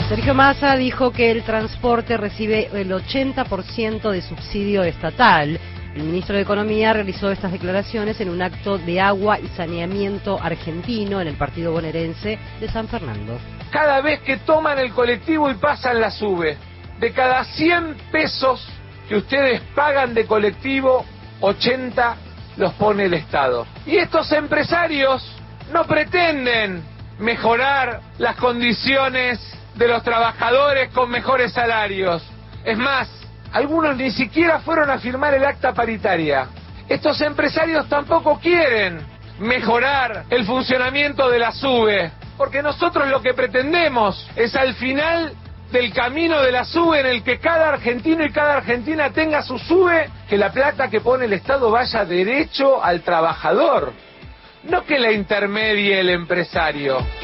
Sergio Massa dijo que el transporte recibe el 80% de subsidio estatal. El ministro de Economía realizó estas declaraciones en un acto de agua y saneamiento argentino en el partido bonaerense de San Fernando. Cada vez que toman el colectivo y pasan la SUBE, de cada 100 pesos que ustedes pagan de colectivo, 80 los pone el Estado. Y estos empresarios no pretenden mejorar las condiciones de los trabajadores con mejores salarios. Es más, algunos ni siquiera fueron a firmar el acta paritaria. Estos empresarios tampoco quieren mejorar el funcionamiento de la SUBE, porque nosotros lo que pretendemos es al final del camino de la SUBE en el que cada argentino y cada argentina tenga su SUBE, que la plata que pone el Estado vaya derecho al trabajador, no que la intermedie el empresario.